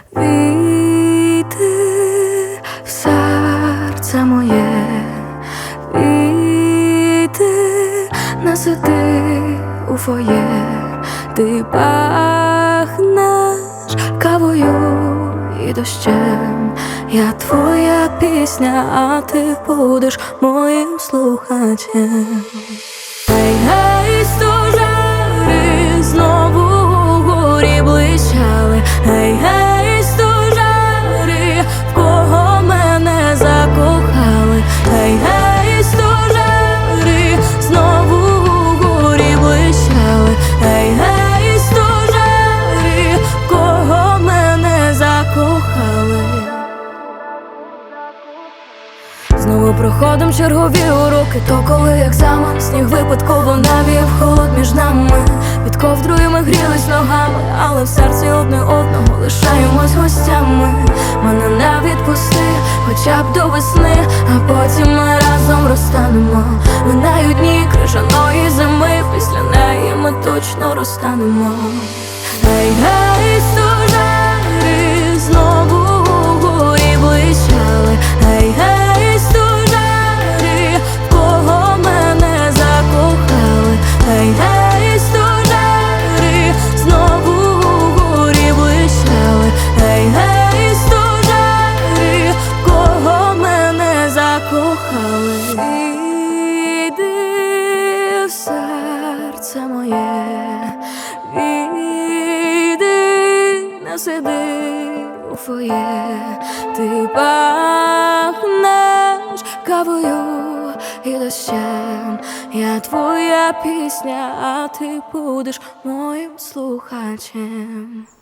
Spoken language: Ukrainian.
Війди в серце моє, війди, не сиди у фоє. Ти пахнеш кавою і дощем. Я твоя пісня, а ти будеш моїм слухачем. Гей, стожари, знову горі блищали. Гей, стожари, в кого мене закохали. Гей, стожари, знову горі блищали. Гей, стожари, в кого мене закохали. Знову проходом чергові уроки, то коли екзамен, сніг випадково навів холод між нами. Під ковдрою ми грілись ногами, але в серці одне одного лишаємось гостями. Мене не відпусти, хоча б до весни, а потім ми разом розтанемо. Минають дні крижаної зими, після неї ми точно розтанемо. Гей, гей, стожари, знову горі блищали. Гей, гей, стожари, в кого мене закохали. Гей, гей, стожари, знову горі блищали. Гей, гей, стожари, в кого мене закохали. Війди в серце моє, війди, не сиди у фоє. Ти пахнеш кавою і дощем. Я твоя пісня, а ти будеш моїм слухачем.